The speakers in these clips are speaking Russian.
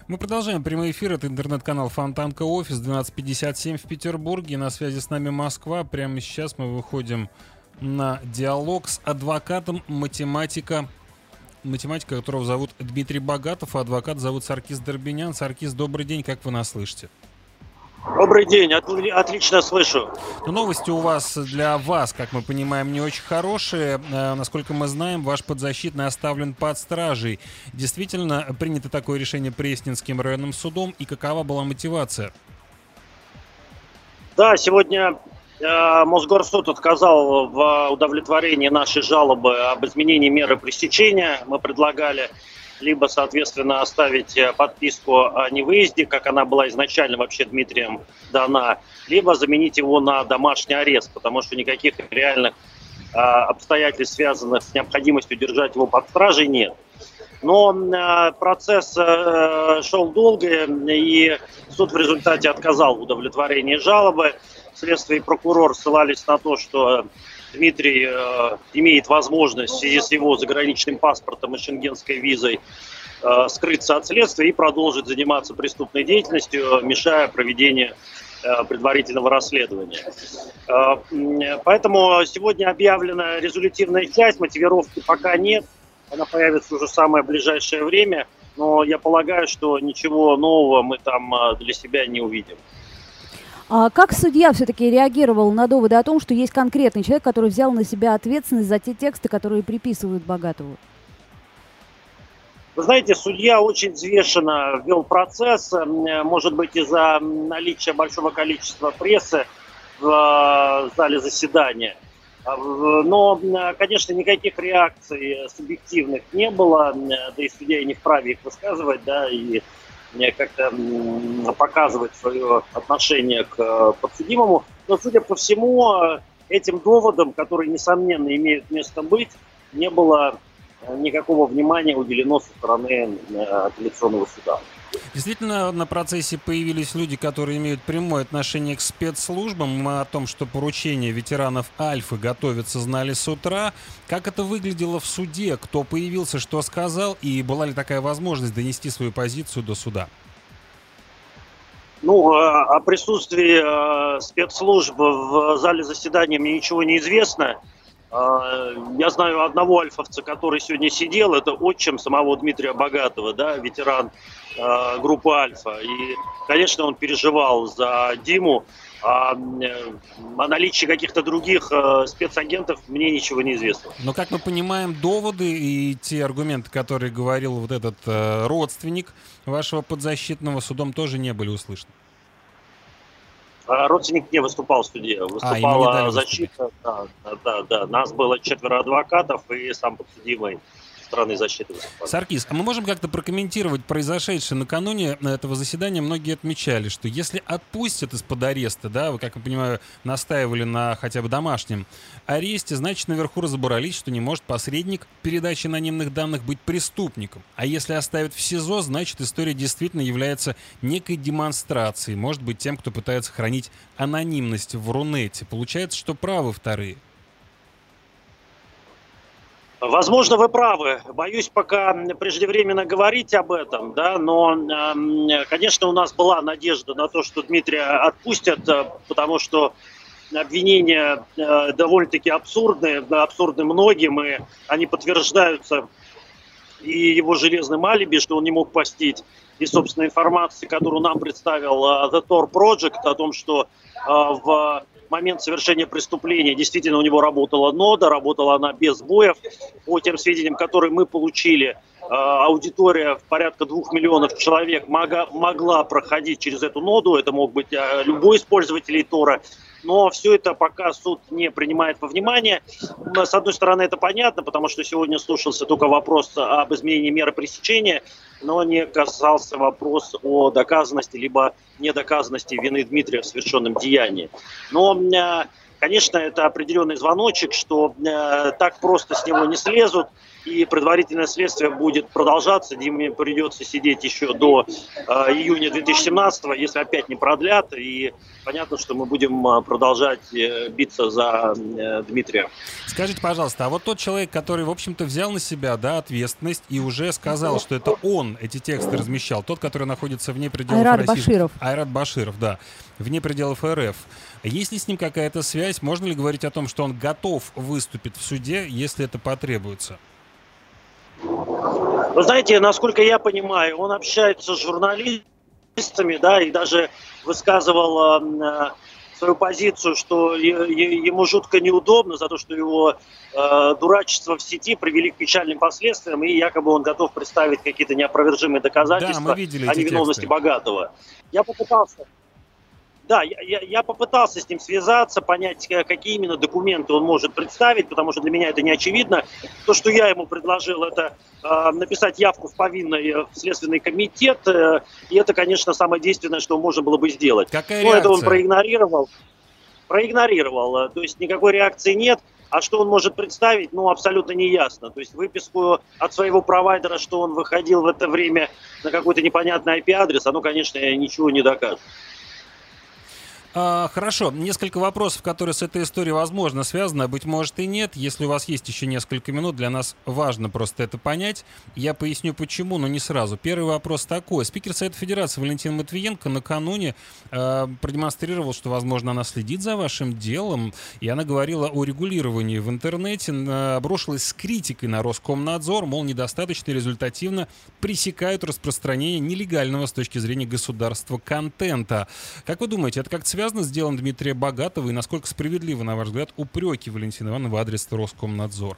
Мы продолжаем прямой эфир. Это интернет-канал Фонтанка Офис, 12:57 в Петербурге. На связи с нами Москва. Прямо сейчас мы выходим на диалог с адвокатом математика, которого зовут Дмитрий Богатов, а адвокат зовут Саркис Дорбинян. Саркис, добрый день, как вы нас слышите? Добрый день, отлично слышу. Но новости у вас для вас, как мы понимаем, не очень хорошие. Насколько мы знаем, ваш подзащитный оставлен под стражей. Действительно, принято такое решение Пресненским районным судом, и какова была мотивация? Да, сегодня Мосгорсуд отказал в удовлетворении нашей жалобы об изменении меры пресечения. Мы предлагали либо, соответственно, оставить подписку о невыезде, как она была изначально вообще Дмитрием дана, либо заменить его на домашний арест, потому что никаких реальных обстоятельств, связанных с необходимостью держать его под стражей, нет. Но процесс шел долго, и суд в результате отказал в удовлетворении жалобы. Следствие и прокурор ссылались на то, что Дмитрий имеет возможность в связи с его заграничным паспортом и шенгенской визой скрыться от следствия и продолжить заниматься преступной деятельностью, мешая проведению предварительного расследования. Поэтому сегодня объявлена резолютивная часть, мотивировки пока нет, она появится уже в самое ближайшее время, но я полагаю, что ничего нового мы там для себя не увидим. А как судья все-таки реагировал на доводы о том, что есть конкретный человек, который взял на себя ответственность за те тексты, которые приписывают Богатову? Вы знаете, судья очень взвешенно вел процесс, может быть, из-за наличия большого количества прессы в зале заседания. Но, конечно, никаких реакций субъективных не было, да и судья и не вправе их высказывать, да, и как-то показывать свое отношение к подсудимому. Но, судя по всему, этим доводам, которые, несомненно, имеют место быть, не было никакого внимания уделено со стороны апелляционного суда. Действительно, на процессе появились люди, которые имеют прямое отношение к спецслужбам. Мы о том, что поручения ветеранов Альфы готовятся, знали с утра. Как это выглядело в суде? Кто появился, что сказал? И была ли такая возможность донести свою позицию до суда? Ну, о присутствии спецслужб в зале заседания мне ничего не известно. Я знаю одного альфовца, который сегодня сидел, это отчим самого Дмитрия Богатова, да, ветеран группы «Альфа». И, конечно, он переживал за Диму. О наличии каких-то других спецагентов мне ничего не известно. Но, как мы понимаем, доводы и те аргументы, которые говорил вот этот родственник вашего подзащитного, судом тоже не были услышаны. Родственник не выступал в суде, выступала защита. Да. Нас было 4 адвокатов и сам подсудимый стороны защиты. Саркис, а мы можем как-то прокомментировать произошедшее накануне этого заседания? Многие отмечали, что если отпустят из-под ареста, да, вы, как я понимаю, настаивали на хотя бы домашнем аресте, значит, наверху разобрались, что не может посредник передачи анонимных данных быть преступником. А если оставят в СИЗО, значит, история действительно является некой демонстрацией, может быть, тем, кто пытается хранить анонимность в Рунете. Получается, что правы вторые. Возможно, вы правы. Боюсь пока преждевременно говорить об этом, да, но, конечно, у нас была надежда на то, что Дмитрия отпустят, потому что обвинения довольно-таки абсурдны многим, и они подтверждаются и его железным алиби, что он не мог постить, и, собственно, информации, которую нам представил The Tor Project, о том, что в момент совершения преступления действительно у него работала нода, работала она без сбоев. По тем сведениям, которые мы получили, аудитория в порядка 2 миллионов человек могла проходить через эту ноду. Это мог быть любой из пользователей Тора. Но все это пока суд не принимает во внимание. С одной стороны, это понятно, потому что сегодня слушался только вопрос об изменении меры пресечения, но не касался вопрос о доказанности либо недоказанности вины Дмитрия в совершенном деянии. Но, конечно, это определенный звоночек, что так просто с него не слезут. и предварительное следствие будет продолжаться. Диме придется сидеть еще до июня 2017-го, если опять не продлят. И понятно, что мы будем продолжать биться за Дмитрия. Скажите, пожалуйста, а вот тот человек, который, в общем-то, взял на себя, да, ответственность и уже сказал, что это он эти тексты размещал, тот, который находится вне пределов Айрат России. Баширов. Айрат Баширов, да, вне пределов РФ. Есть ли с ним какая-то связь? Можно ли говорить о том, что он готов выступить в суде, если это потребуется? Вы знаете, насколько я понимаю, он общается с журналистами, да, и даже высказывал свою позицию, что ему жутко неудобно за то, что его дурачество в сети привели к печальным последствиям, и якобы он готов представить какие-то неопровержимые доказательства о невиновности Богатова. Я попытался... Да, я попытался с ним связаться, понять, какие именно документы он может представить, потому что для меня это не очевидно. То, что я ему предложил, это написать явку в повинной в Следственный комитет, и это, конечно, самое действенное, что можно было бы сделать. Какая реакция? Это он проигнорировал, то есть никакой реакции нет. А что он может представить, абсолютно неясно. То есть выписку от своего провайдера, что он выходил в это время на какой-то непонятный IP-адрес, оно, конечно, ничего не докажет. Хорошо, несколько вопросов, которые с этой историей, возможно, связаны, а быть может и нет. Если у вас есть еще несколько минут, для нас важно просто это понять. Я поясню почему, но не сразу. Первый вопрос такой. Спикер Совета Федерации Валентин Матвиенко накануне продемонстрировал, что, возможно, она следит за вашим делом, и она говорила о регулировании в интернете, обрушилась с критикой на Роскомнадзор, мол, недостаточно результативно пресекают распространение нелегального с точки зрения государства контента. Как вы думаете, это как-то связано с делом Дмитрия Богатова, и насколько справедливы, на ваш взгляд, упреки Валентина Ивановна в адрес Роскомнадзора?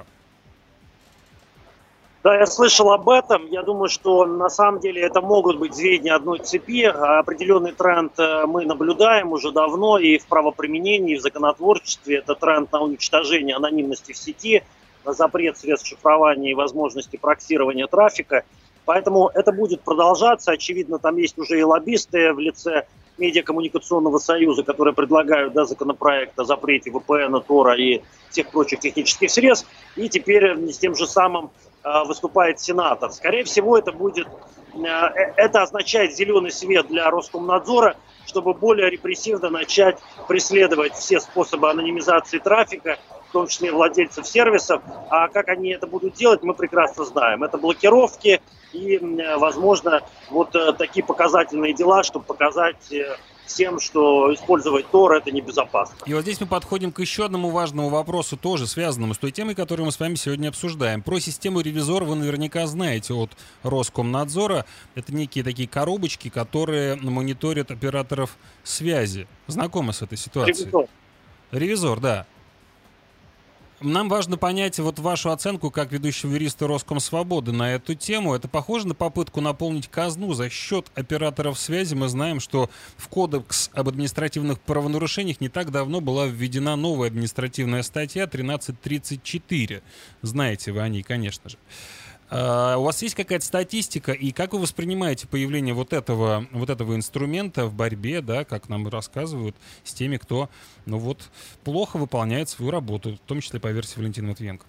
Да, я слышал об этом. Я думаю, что на самом деле это могут быть звенья одной цепи. Определенный тренд мы наблюдаем уже давно и в правоприменении, и в законотворчестве. Это тренд на уничтожение анонимности в сети, на запрет средств шифрования и возможности проксирования трафика. Поэтому это будет продолжаться. Очевидно, там есть уже и лоббисты в лице Медиакоммуникационного союза, которые предлагают законопроект о запрете VPN, Тора и всех прочих технических средств. И теперь с тем же самым выступает сенатор. Скорее всего, это означает зеленый свет для Роскомнадзора, чтобы более репрессивно начать преследовать все способы анонимизации трафика, в том числе владельцев сервисов. А как они это будут делать, мы прекрасно знаем. Это блокировки и, возможно, вот такие показательные дела, чтобы показать всем, что использовать Tor это небезопасно. И вот здесь мы подходим к еще одному важному вопросу, тоже связанному с той темой, которую мы с вами сегодня обсуждаем. Про систему «Ревизор» вы наверняка знаете от Роскомнадзора. Это некие такие коробочки, которые мониторят операторов связи. Знакомы с этой ситуацией? Ревизор, да. Нам важно понять вот вашу оценку как ведущего юриста Роскомсвободы на эту тему. Это похоже на попытку наполнить казну за счет операторов связи? Мы знаем, что в Кодекс об административных правонарушениях не так давно была введена новая административная статья 1334. Знаете вы о ней, конечно же. У вас есть какая-то статистика, и как вы воспринимаете появление вот этого инструмента в борьбе, да, как нам рассказывают, с теми, кто, плохо выполняет свою работу, в том числе по версии Валентина Матвиенко?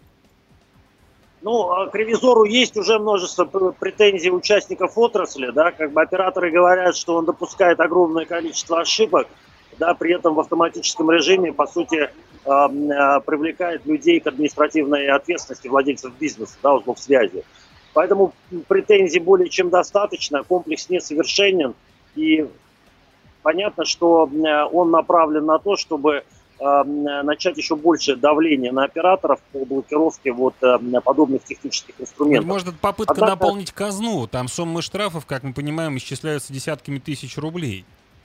К ревизору есть уже множество претензий участников отрасли, да, операторы говорят, что он допускает огромное количество ошибок, да, при этом в автоматическом режиме, по сути, привлекает людей к административной ответственности владельцев бизнеса, да, узлов связи. Поэтому претензий более чем достаточно, комплекс несовершенен, и понятно, что он направлен на то, чтобы начать еще больше давления на операторов по блокировке подобных технических инструментов. Может, это попытка наполнить казну? Там суммы штрафов, как мы понимаем, исчисляются десятками тысяч рублей.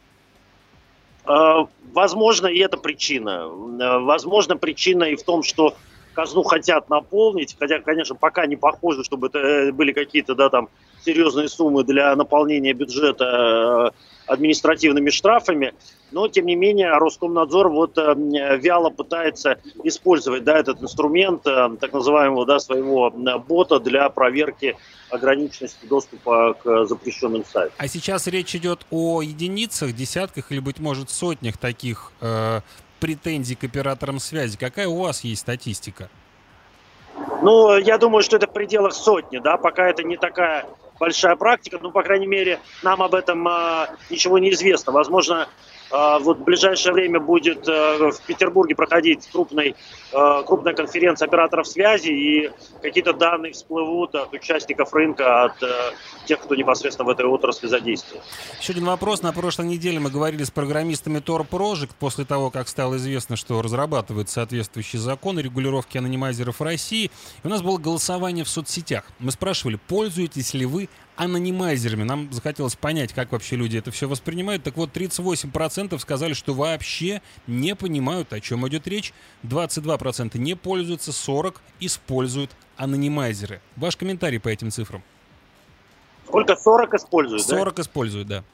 Возможно, и это причина. Возможно, причина и в том, что казну хотят наполнить, хотя, конечно, пока не похоже, чтобы это были какие-то, серьезные суммы для наполнения бюджета административными штрафами, но, тем не менее, Роскомнадзор вяло пытается использовать, этот инструмент, так называемого, своего бота для проверки ограниченности доступа к запрещенным сайтам. А сейчас речь идет о единицах, десятках или, быть может, сотнях таких претензий к операторам связи. Какая у вас есть статистика? Ну, я думаю, что это в пределах сотни, да, пока это не такая большая практика, ну, по крайней мере, нам об этом ничего не известно. Возможно, вот в ближайшее время будет в Петербурге проходить крупная конференция операторов связи, и какие-то данные всплывут от участников рынка, от тех, кто непосредственно в этой отрасли задействован. Еще один вопрос. На прошлой неделе мы говорили с программистами Tor Project после того, как стало известно, что разрабатывает соответствующий закон о регулировке анонимайзеров в России. И у нас было голосование в соцсетях. Мы спрашивали, пользуетесь ли вы анонимайзерами. Нам захотелось понять, как вообще люди это все воспринимают. Так вот, 38% сказали, что вообще не понимают, о чем идет речь. 22% не пользуются, 40% используют анонимайзеры. Ваш комментарий по этим цифрам? Сколько? 40 используют, 40 да? используют, да.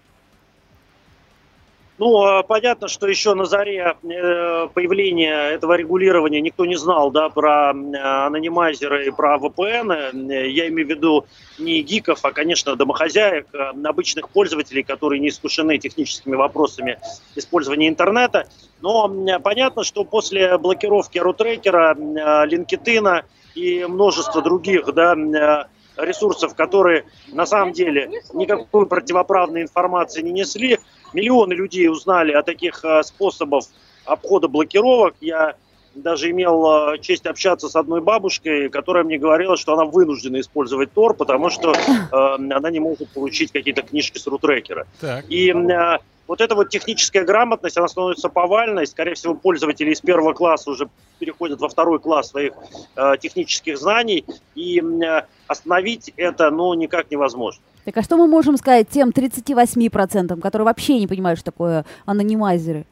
Ну, понятно, что еще на заре появления этого регулирования никто не знал, да, про анонимайзеры и про VPN. Я имею в виду не гиков, а, конечно, домохозяек, обычных пользователей, которые не искушены техническими вопросами использования интернета. Но понятно, что после блокировки рутрекера, LinkedIn и множества других, да, ресурсов, которые на самом деле никакой противоправной информации не несли, миллионы людей узнали о таких способах обхода блокировок. Я даже имел честь общаться с одной бабушкой, которая мне говорила, что она вынуждена использовать Tor, потому что она не может получить какие-то книжки с рутрекера. И вот эта вот техническая грамотность, она становится повальной. Скорее всего, пользователи из первого класса уже переходят во второй класс своих технических знаний. И остановить это, ну, никак невозможно. Так а что мы можем сказать тем 38%, которые вообще не понимают, что такое анонимайзеры?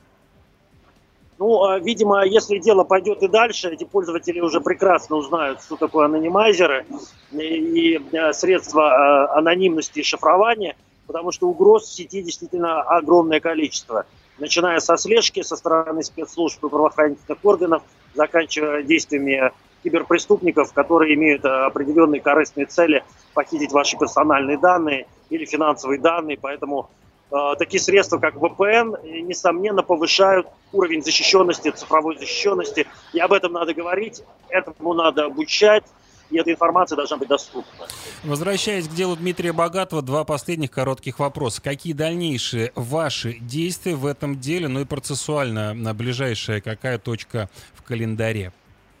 Ну, видимо, если дело пойдет и дальше, эти пользователи уже прекрасно узнают, что такое анонимайзеры и средства анонимности и шифрования, потому что угроз в сети действительно огромное количество. Начиная со слежки со стороны спецслужб и правоохранительных органов, заканчивая действиями киберпреступников, которые имеют определенные корыстные цели похитить ваши персональные данные или финансовые данные. Поэтому такие средства, как VPN, несомненно, повышают уровень защищенности, цифровой защищенности. И об этом надо говорить, этому надо обучать, и эта информация должна быть доступна. Возвращаясь к делу Дмитрия Богатова, два последних коротких вопроса. Какие дальнейшие ваши действия в этом деле, ну и процессуально на ближайшая какая точка в календаре?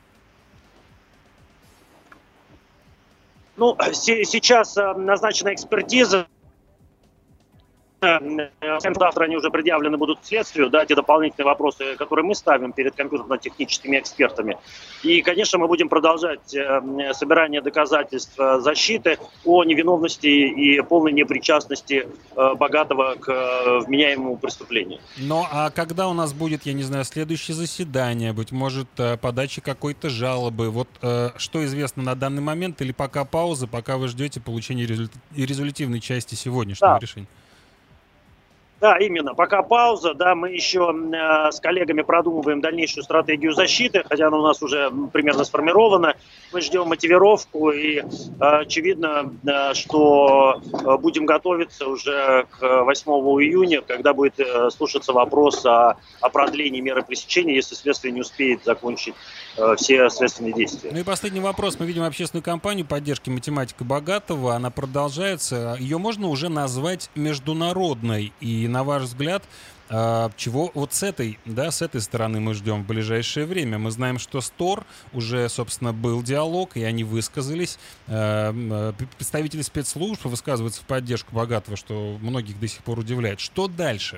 Ну, сейчас назначена экспертиза. Завтра они уже предъявлены будут к следствию, да, те дополнительные вопросы, которые мы ставим перед компьютерно-техническими экспертами. И, конечно, мы будем продолжать собирание доказательств защиты о невиновности и полной непричастности Богатова к вменяемому преступлению. Ну, а когда у нас будет, я не знаю, следующее заседание, быть может, подача какой-то жалобы? Вот что известно на данный момент, или пока пауза, пока вы ждете получения резолютивной части сегодняшнего решения? Да, именно. Пока пауза, да, мы еще с коллегами продумываем дальнейшую стратегию защиты, хотя она у нас уже примерно сформирована. Мы ждем мотивировку и очевидно, что будем готовиться уже к 8 июня, когда будет слушаться вопрос о продлении меры пресечения, если следствие не успеет закончить все следственные действия. Ну и последний вопрос. Мы видим общественную кампанию поддержки математика Богатова. Она продолжается. Ее можно уже назвать международной. И на ваш взгляд, чего вот с этой стороны мы ждем в ближайшее время? Мы знаем, что с Tor уже, собственно, был диалог, и они высказались. Представители спецслужб высказываются в поддержку Богатова, что многих до сих пор удивляет. Что дальше?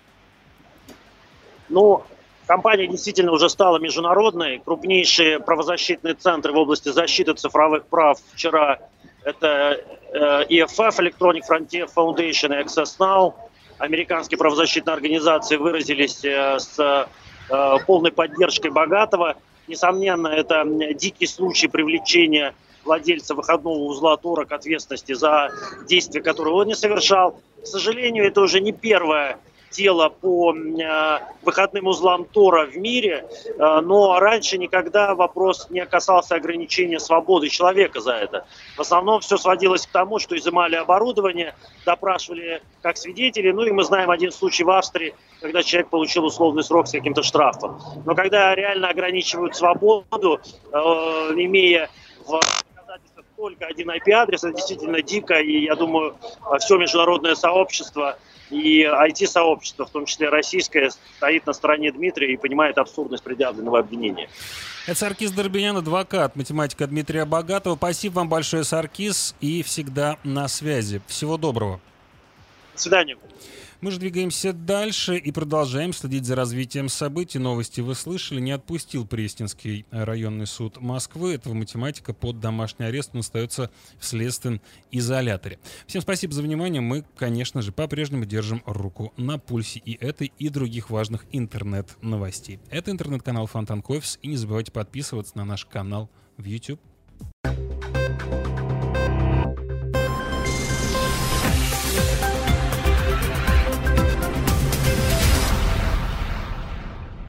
Ну, компания действительно уже стала международной. Крупнейшие правозащитные центры в области защиты цифровых прав вчера это EFF, Electronic Frontier Foundation и Access Now. Американские правозащитные организации выразились с полной поддержкой Богатова. Несомненно, это дикий случай привлечения владельца выходного узла Тора к ответственности за действия, которые он не совершал. К сожалению, это уже не первое дело по выходным узлам Тора в мире, но раньше никогда вопрос не касался ограничения свободы человека за это. В основном все сводилось к тому, что изымали оборудование, допрашивали как свидетелей, ну и мы знаем один случай в Австрии, когда человек получил условный срок с каким-то штрафом. Но когда реально ограничивают свободу, имея в доказательствах только один IP-адрес, это действительно дико, и я думаю, все международное сообщество и IT-сообщество, в том числе российское, стоит на стороне Дмитрия и понимает абсурдность предъявленного обвинения. Это Саркис Дорбенян, адвокат, математика Дмитрия Богатова. Спасибо вам большое, Саркис, и всегда на связи. Всего доброго. До свидания. Мы же двигаемся дальше и продолжаем следить за развитием событий. Новости вы слышали. Не отпустил Пресненский районный суд Москвы этого математика под домашний арест. Он остается в следственном изоляторе. Всем спасибо за внимание. Мы, конечно же, по-прежнему держим руку на пульсе и этой, и других важных интернет-новостей. Это интернет-канал Фонтанкофис. И не забывайте подписываться на наш канал в YouTube.